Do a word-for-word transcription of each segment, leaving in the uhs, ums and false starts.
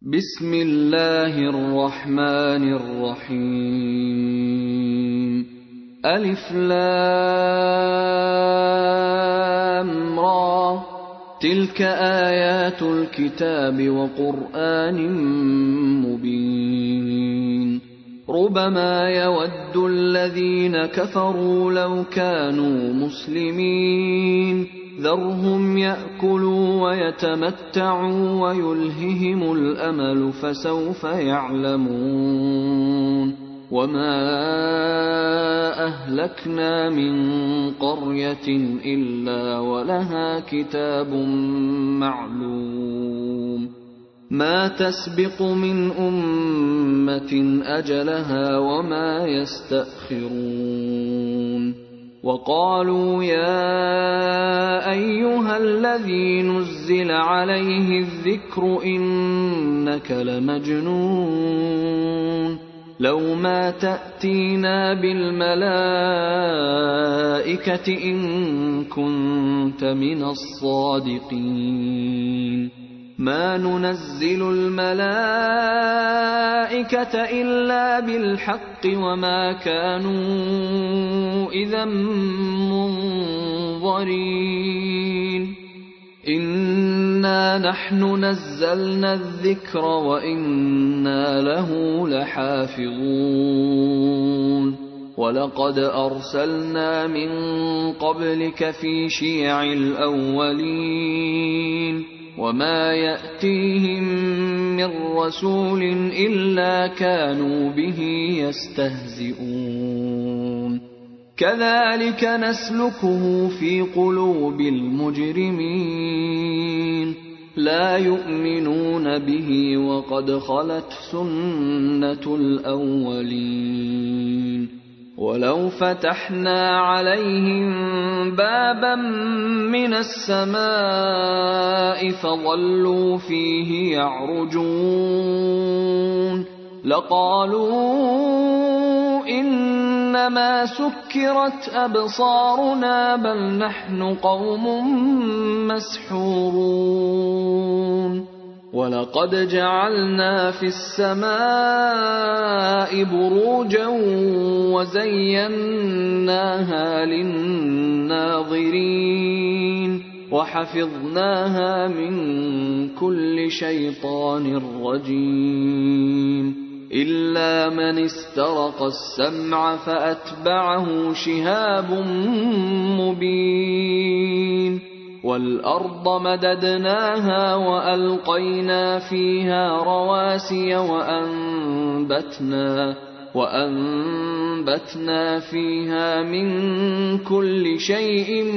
بسم الله الرحمن الرحيم ألف لام را تلك آيات الكتاب وقرآن مبين ربما يود الذين كفروا لو كانوا مسلمين ذرهم يأكلوا ويتمتعوا ويلههم الأمل فسوف يعلمون وما أهلكنا من قرية إلا ولها كتاب معلوم ما تسبق من أمة أجلها وما يستأخرون وقالوا يا أيها الذي نزل عليه الذكر إنك لمجنون لو ما تأتينا بالملائكة إن كنت من الصادقين ما ننزل الملائكة إلا بالحق وما كانوا إذا منظرين إنا نحن نزلنا الذكر وإنا له لحافظون ولقد أرسلنا من قبلك في شيع الأولين وما يأتيهم من رسول إلا كانوا به يستهزئون كذلك نسلكه في قلوب المجرمين لا يؤمنون به وقد خلت سنة الأولين ولو فتحنا عليهم بابا من السماء فظلوا فيه يعرجون لقالوا إنما سكرت أبصارنا بل نحن قوم مسحورون ولقد جعلنا في السماء بروجا وزيناها للناظرين وحفظناها من كل شيطان رجيم إلا من استرق السمع فأتبعه شهاب مبين والأرض مددناها وألقينا فيها رواسي وأنبتنا وأنبتنا فيها من كل شيء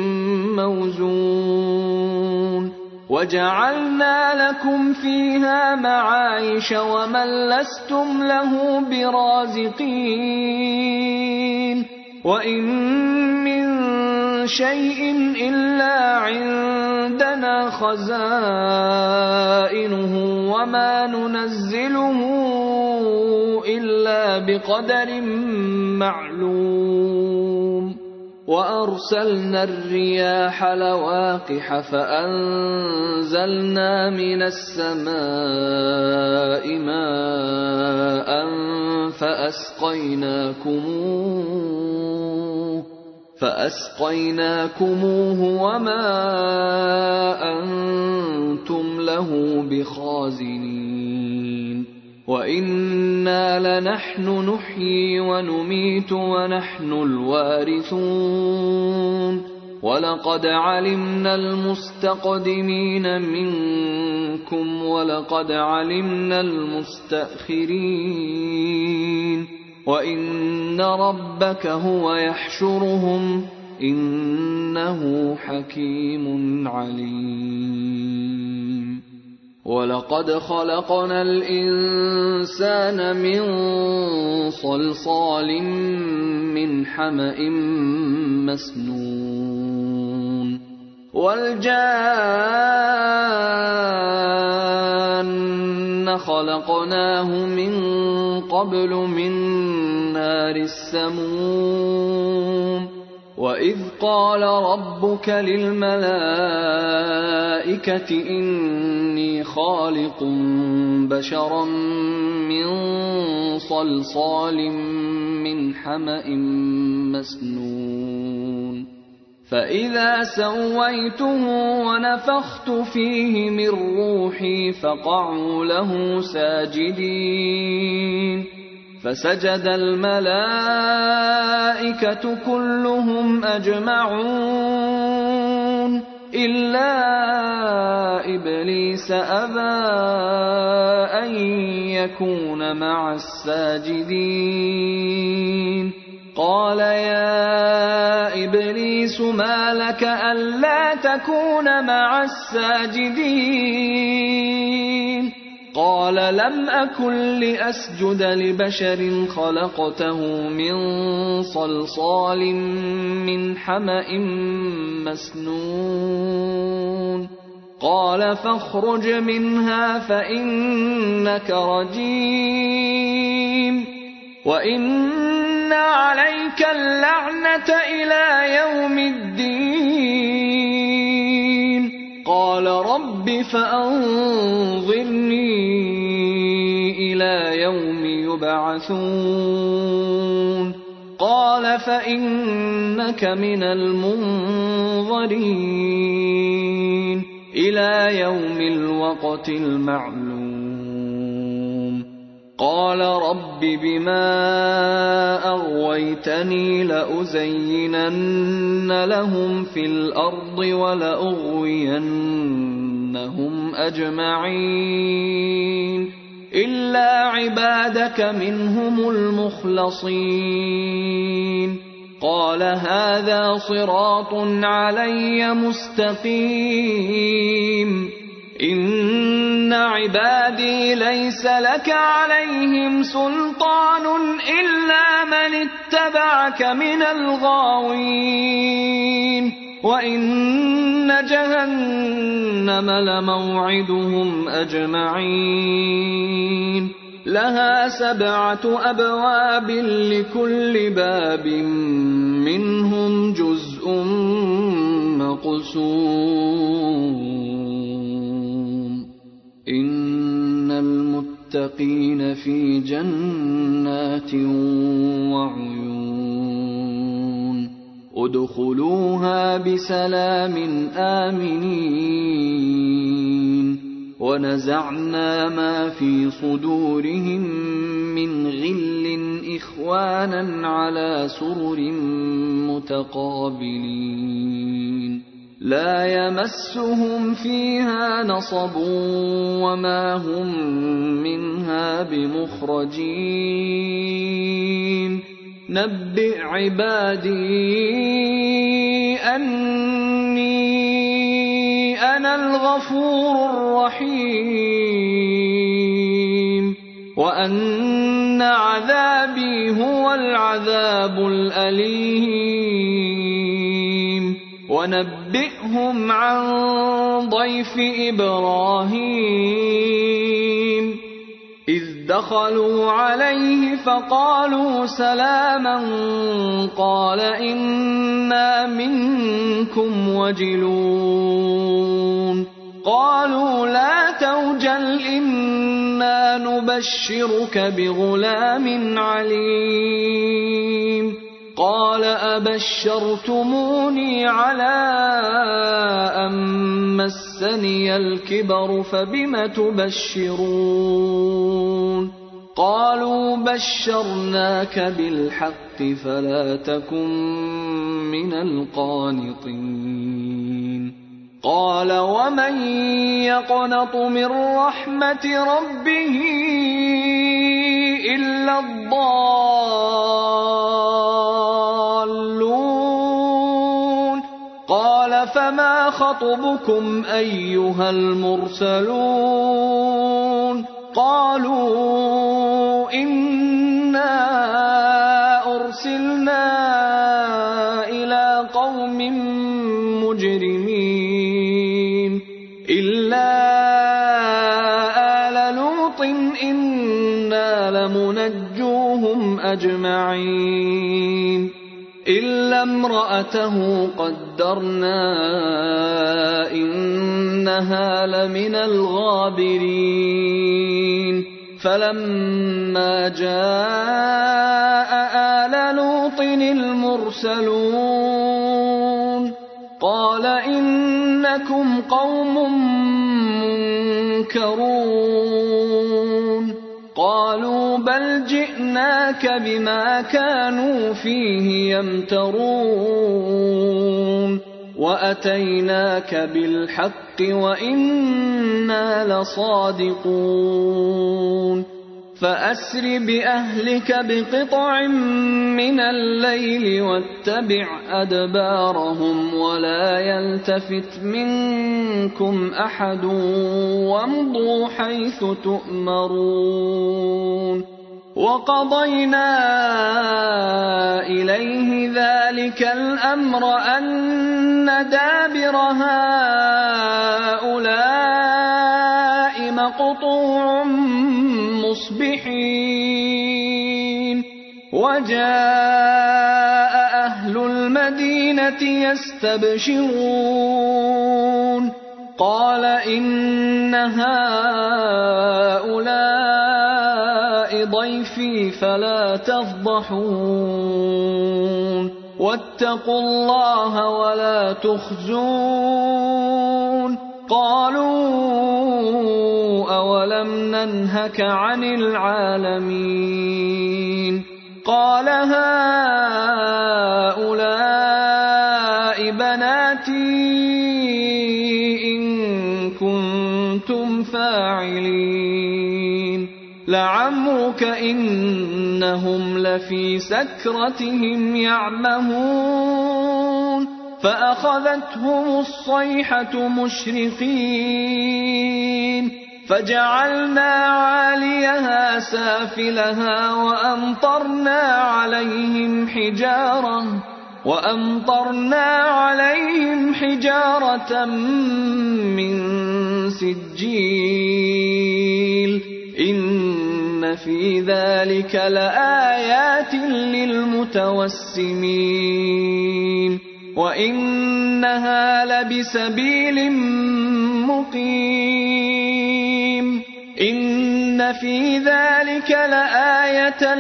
موزون وجعلنا لكم فيها معايش ومن لستم له برازقين وإن من شيء إلا عندنا خزائنه وما ننزله إلا بقدر معلوم وأرسلنا الرياح لواقح فأنزلنا من السماء ماء فأسقيناكموه فأسقيناكموه وما أنتم له بخازنين وإنا لنحن نحيي ونميت ونحن الوارثون ولقد علمنا المستقدمين منكم ولقد علمنا المستأخرين وإن ربك هو يحشرهم إنه حكيم عليم ولقد خلقنا الإنسان من صلصال من حمأ مسنون والجان خلقناه من قبل من نار السموم وَإِذْ قَالَ رَبُّكَ لِلْمَلَائِكَةِ إِنِّي خَالِقٌ بشرا من صلصال من حمأ مسنون فإذا سويته ونفخت فيه من روحي فقعوا له ساجدين فسجد الملائكة كلهم أجمعون إلا إبليس أبى أن يكون مع الساجدين قال يا إبليس ما لك ألا تكون مع الساجدين قال لم أكن لأسجد لبشر خلقته من صلصال من حمأ مسنون قال فاخرج منها فإنك رجيم وإن عليك اللعنة إلى يوم الدين قال رب فأنظرني إلى يوم يبعثون قال فإنك من المنظرين إلى يوم الوقت المعلوم قال رب بما أغويتني لأزينن لهم في الأرض ولأغوينهم أجمعين إلا عبادك منهم المخلصين قال هذا صراط علي مستقيم إن عبادي ليس لك عليهم سلطان إلا من اتبعك من الغاوين وإن جهنم لموعدهم أجمعين لها سبعة أبواب لكل باب منهم جزء مقسوم إن المتقين في جنات وعيون ادخلوها بسلام آمنين ونزعنا ما في صدورهم من غل إخوانا على سرر متقابلين لا يمسهم فيها نصب وما هم منها بمخرجين نبئ عبادي أني أنا الغفور الرحيم وأن عذابي هو العذاب الأليم ونبئهم عن ضيف إبراهيم إذ دخلوا عليه فقالوا سلاما قال إنا منكم وجلون قالوا لا توجل إنا نبشرك بغلام عليم قال أبشرتموني على أن مسني الكبر فبم تبشرون قالوا بشرناك بالحق فلا تكن من القانطين قال ومن يقنط من رحمة ربه إلا الضالون قال فما خطبكم أيها المرسلون قالوا إنا أرسلنا إلى قوم مجرمين إلا آل لوط إنا لمنجوهم أجمعين إلا امرأته قدرنا إنها لمن الغابرين فلما جاء آل لوط المرسلون قال إنكم قوم منكرون قالوا بل جئناك بما كانوا فيه يمترون وأتيناك بالحق وإنا لصادقون فأسر بأهلك بقطع من الليل واتبع أدبارهم ولا يلتفت منكم أحد وامضوا حيث تؤمرون وقضينا إليه ذلك الأمر أن دابر هؤلاء مقطوع مصبحين وجاء أهل المدينة يستبشرون قال إن هؤلاء ضيفي فلا تفضحون واتقوا الله ولا تخزون قالوا أولم ننهك عن العالمين قال هؤلاء بناتي إن كنتم فاعلين لعمرك إنهم لفي سكرتهم يعمهون فأخذتهم الصيحة مشرقين فجعلنا عاليها سافلها وأمطرنا عليهم حجارة وأمطرنا عليهم حجارة من سجيل إن في ذلك لآيات للمتوسمين وإنها لبسبيل مقيم إن في ذلك لآية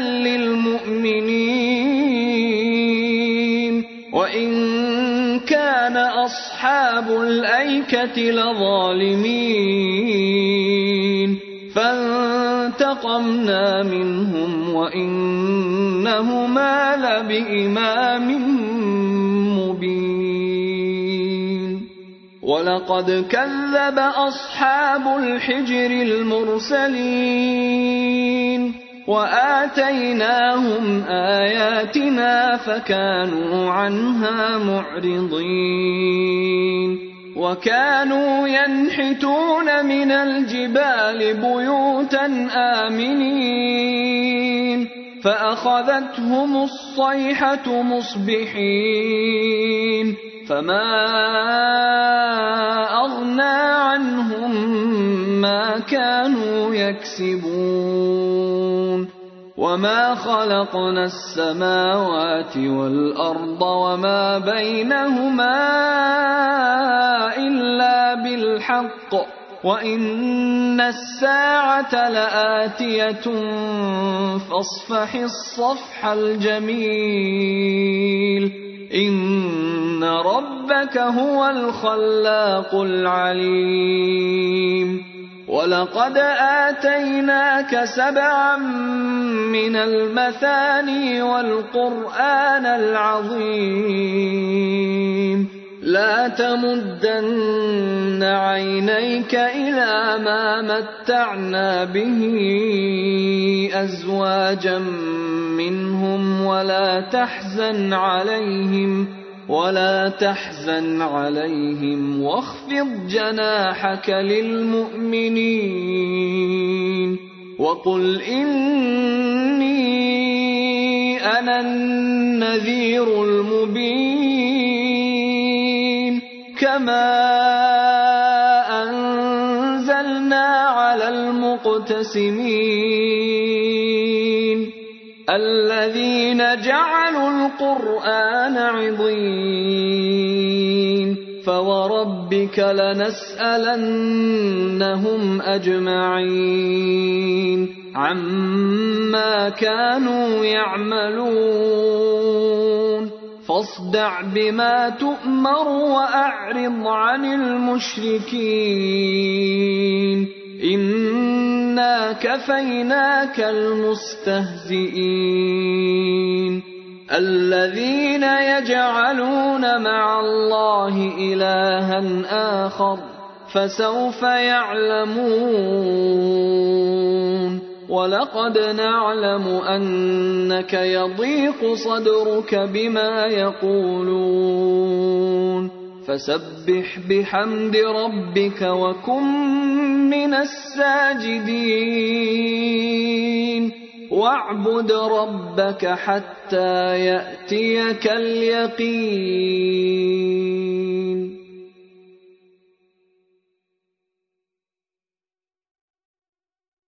للمؤمنين وإن كان أصحاب الأيكة لظالمين فانتقمنا منهم وإنهما لبإمام مبين ولقد كذب أصحاب الحجر المرسلين وآتيناهم آياتنا فكانوا عنها معرضين وكانوا ينحتون من الجبال بيوتا آمنين فأخذتهم الصيحة مصبحين فما أغنى عنهم ما كانوا يكسبون وما خلقنا السماوات والأرض وما بينهما إلا بالحق وإن الساعة لآتية فاصفح الصفح الجميل إن ربك هو الخلاق العليم ولقد آتيناك سبعا من المثاني والقرآن العظيم لا تمدن عينيك إلى ما متعنا به أزواجا منهم ولا تحزن عليهم ولا تحزن عليهم واخفض جناحك للمؤمنين وقل إني أنا النذير المبين كما أنزلنا على المقتسمين الذين جعلوا القرآن عضين فوربك لنسألنهم أجمعين عما كانوا يعملون فاصدع بما تؤمر وأعرض عن المشركين إنا كفيناك المستهزئين الذين يجعلون مع الله إلها آخر فسوف يعلمون ولقد نعلم أنك يضيق صدرك بما يقولون فسبح بحمد ربك وكن من الساجدين واعبد ربك حتى يأتيك اليقين